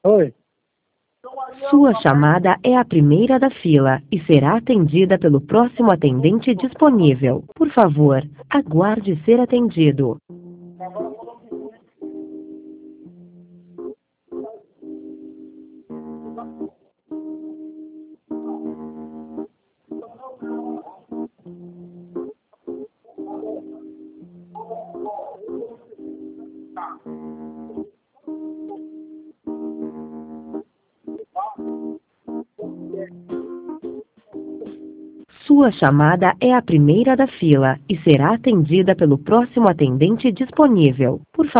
Oi. Sua chamada é a primeira da fila e será atendida pelo próximo atendente disponível. Por favor, aguarde ser atendido. Sua chamada é a primeira da fila e será atendida pelo próximo atendente disponível. Por favor,